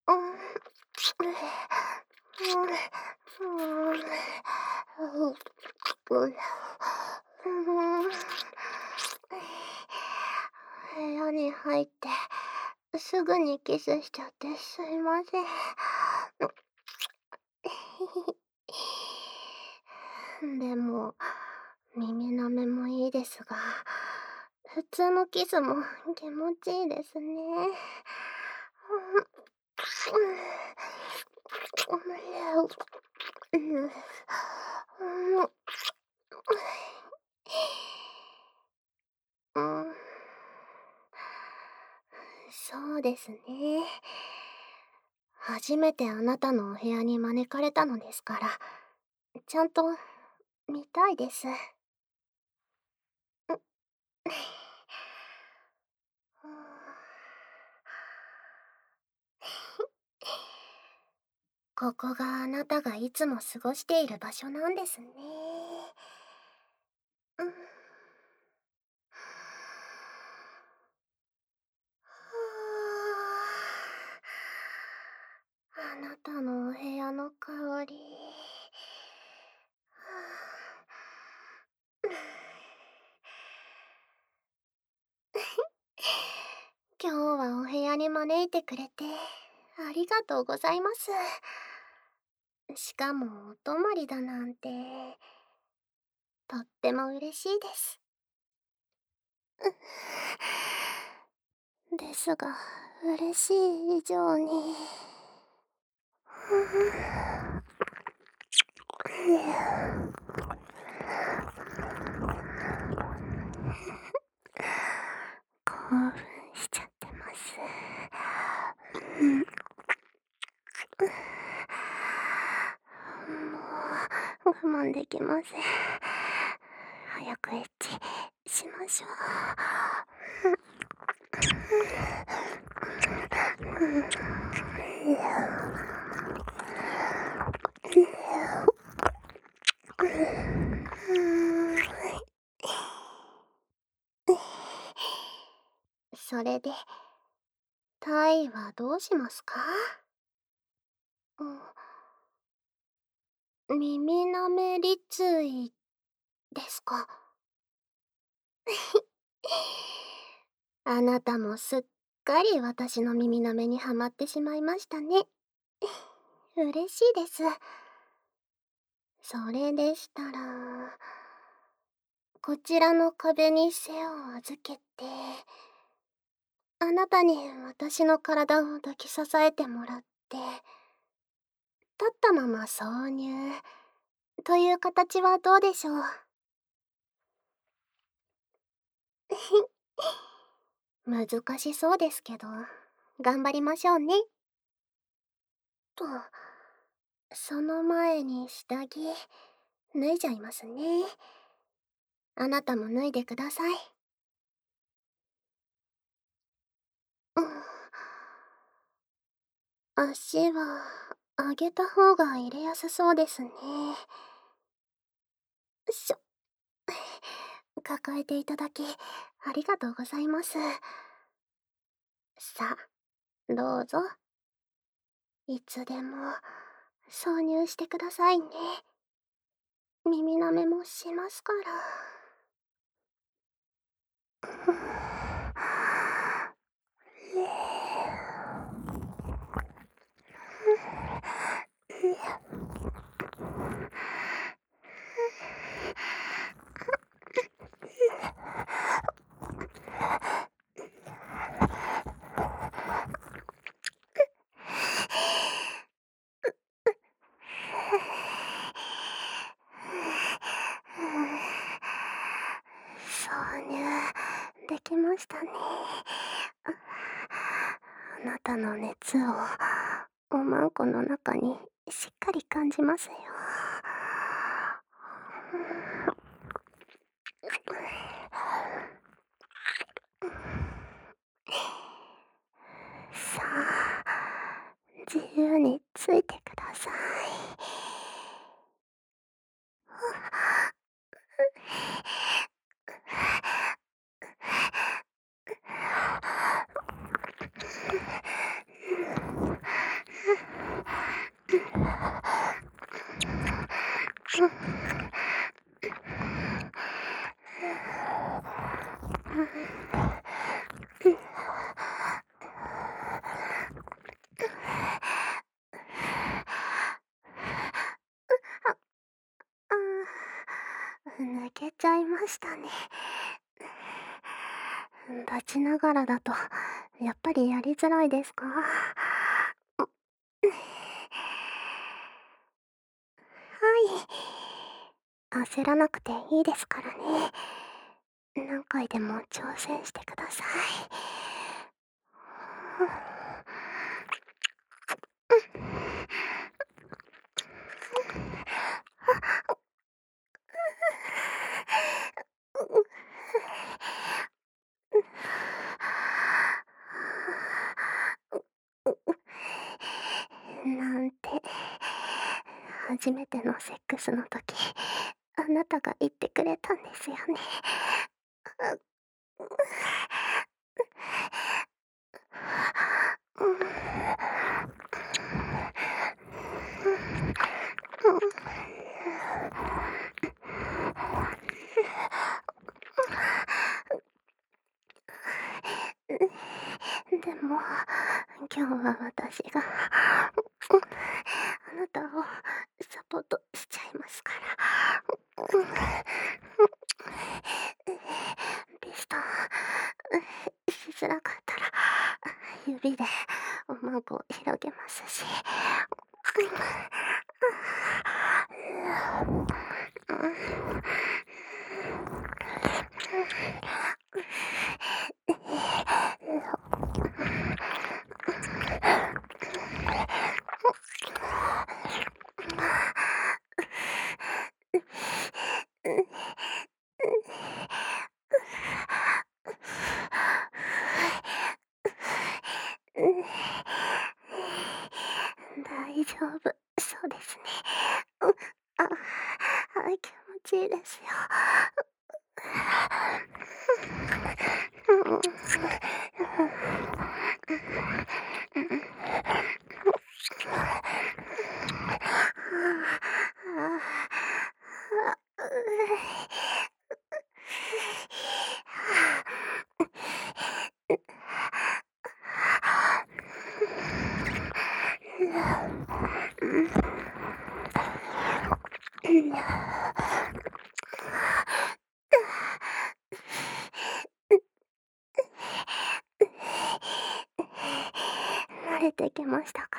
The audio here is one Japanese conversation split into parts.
うん。部屋に入ってすぐにキスしちゃってすいません。でも、耳舐めもいいですが、普通のキスも気持ちいいですね。うん、そうですね。初めてあなたのお部屋に招かれたのですから、ちゃんと見たいです。ここがあなたがいつも過ごしている場所なんですね。うん。あなたのお部屋の香り。今日はお部屋に招いてくれてありがとうございます。しかもお泊まりだなんて、とっても嬉しいです。ですが、嬉しい以上に。興奮しちゃってます。もう我慢できません。早くエッチしましょう。それで、タイはどうしますか？耳なめ立位ですか？あなたもすっかり私の耳なめにはまってしまいましたね。嬉しいです。それでしたら、こちらの壁に背を預けて、あなたに私の体を抱き支えてもらって、立ったまま挿入という形はどうでしょう？難しそうですけど、頑張りましょうね。と、その前に下着、脱いじゃいますね。あなたも脱いでください。うん。足は上げた方が入れやすそうですね。しょ、抱えていただき、ありがとうございます。さあ、どうぞ。いつでも、挿入してくださいね。耳舐めもしますから。挿入できましたね。あなたの熱をおまんこの中にしっかり感じますよ。さあ、自由についてください。 けちゃいましたね。立ちながらだと、やっぱりやりづらいですか？はい。焦らなくていいですからね。何回でも挑戦してください。なんて、初めてのセックスの時、あなたが言ってくれたんですよね。でも、今日は私が、あなたをサポートしちゃいますから。ピストンしづらかったら、指でおまんこを広げますし。大丈夫そうですね。あ、気持ちいいですよ。慣れてきましたか？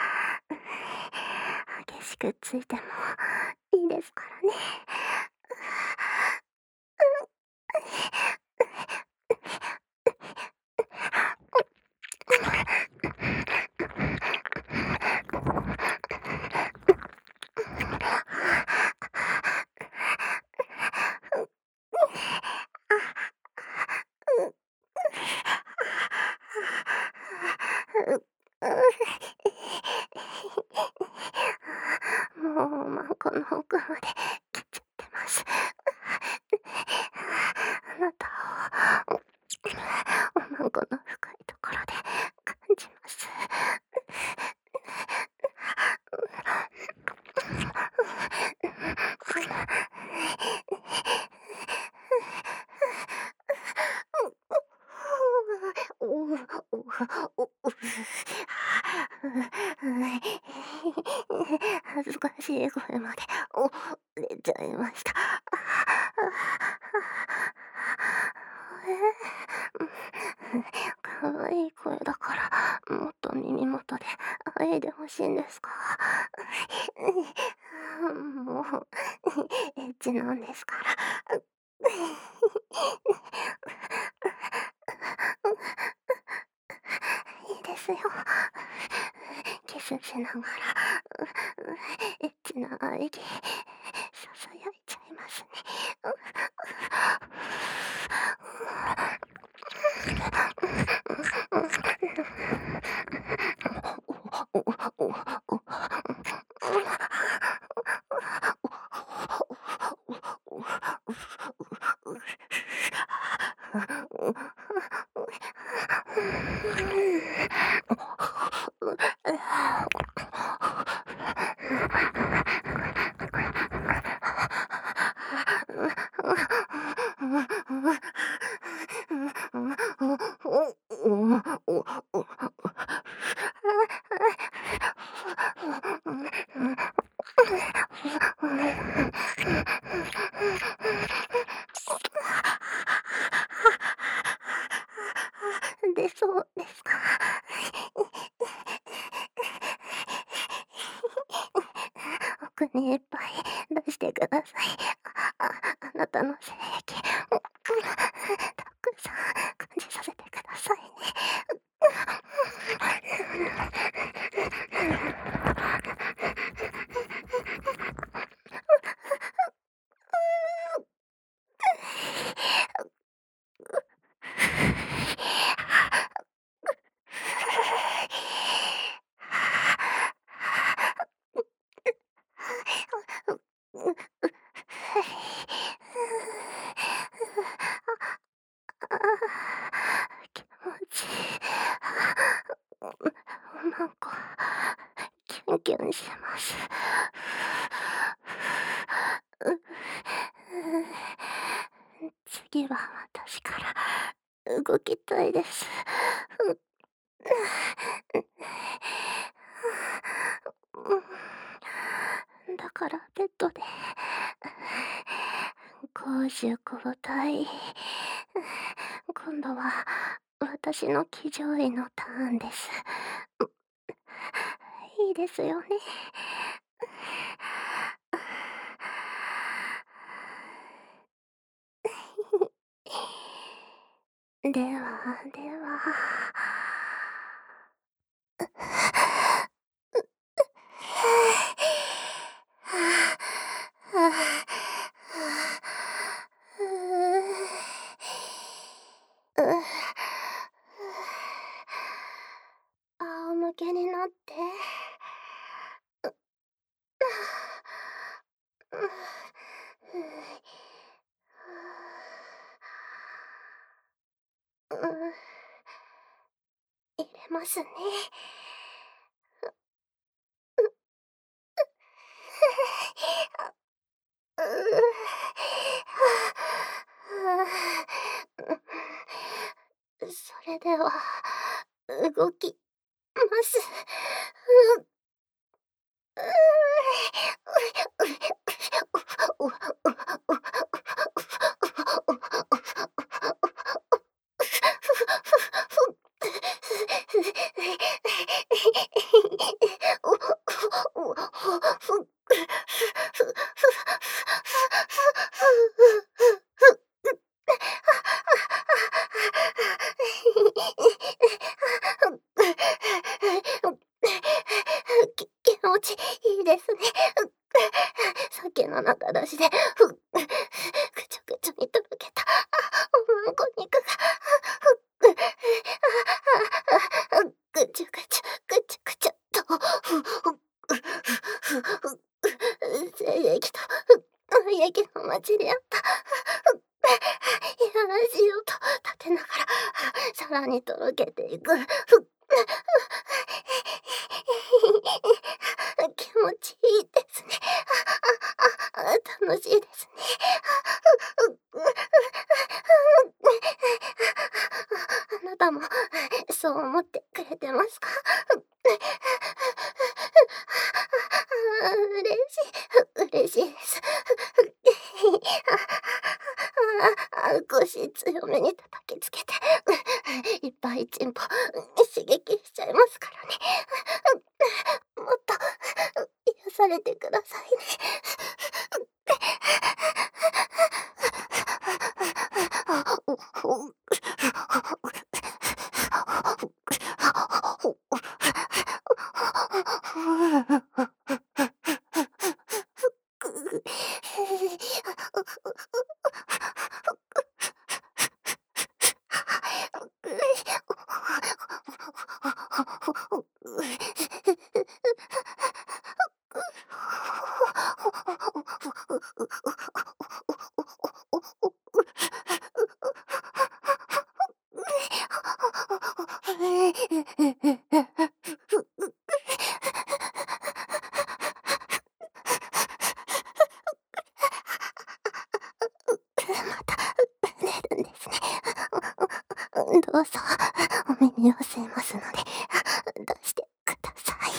激しくついてもいいですからね。もうマンコの奥まで来ちゃってます。あなたをおまんこの深いところで感じます。恥ずかしい声まで出ちゃいました。可愛い声だからもっと耳元であえいでほしいんですか？もうエッチなんですから。いいですよ。キスしながら、エッチな喘ぎ、ささやいちゃいますね。 奥にいっぱい出してください。あなたの精液、たくさん感じさせてくださいね。気持ちいい。なんか、キュンキュンします。次は私から動きたいです。だからベッドで攻守交代。今度は私の騎乗位のターンです。いいですよね。ではでは。仰向けになって。入れますね。それでは動きます。気持ちいいですね。酒の中出しで、ぐちょぐちょにとろけた、おまんこ肉が、ぐちゅぐちゅ、ぐちゅぐちゅと、精液と愛液の混じり合った、いやらしい音立てながら、さらにとろけていく。気持ちいいですね。楽しいですね。あなたもそう思ってくれてますか？嬉しいです。腰強めに叩きつけて、いっぱいチンポ刺激しちゃいますからね。もっと癒されてくださいね。また寝るんですね。どうぞお耳を吸いますので出してください。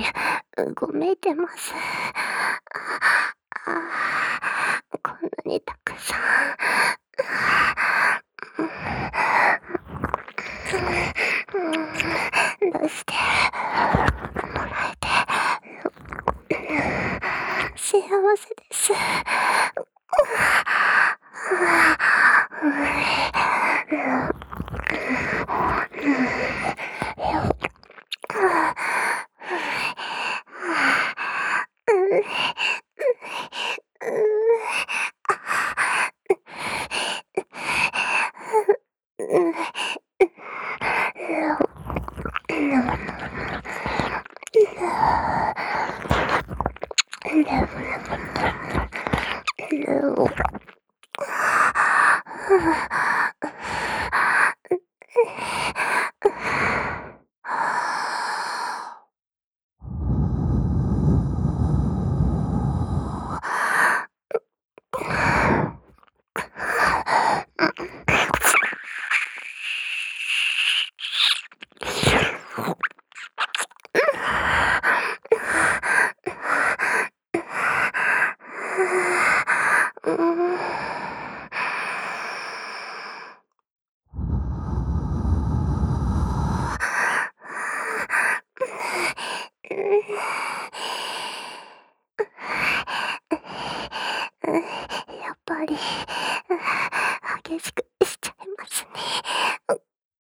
うごめいてます。こんなにたくさん。出してもらえて幸せです。やっぱり激しくしちゃいますね。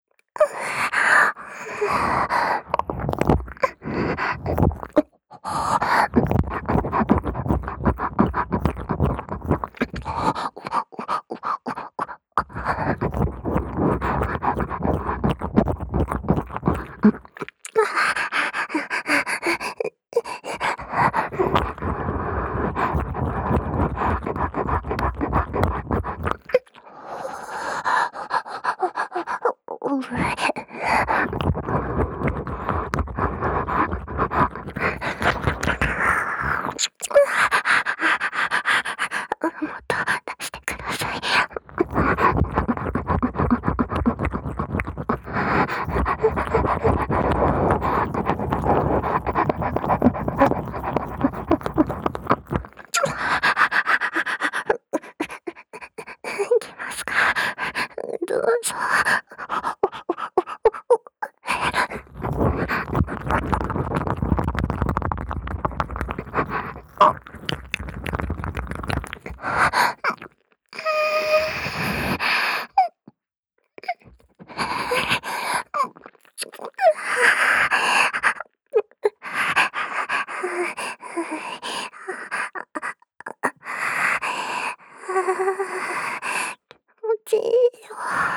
もっと出してください。いきますか。どうぞ。気持ちいいよ。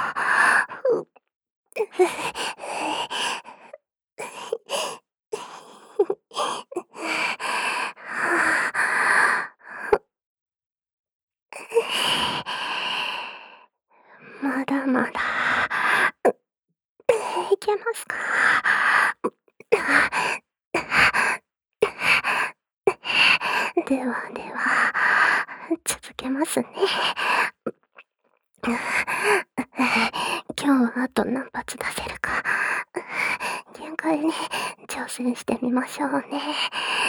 まだまだいけますか。ではでは続けますね。今日はあと何発出せるか限界に挑戦してみましょうね。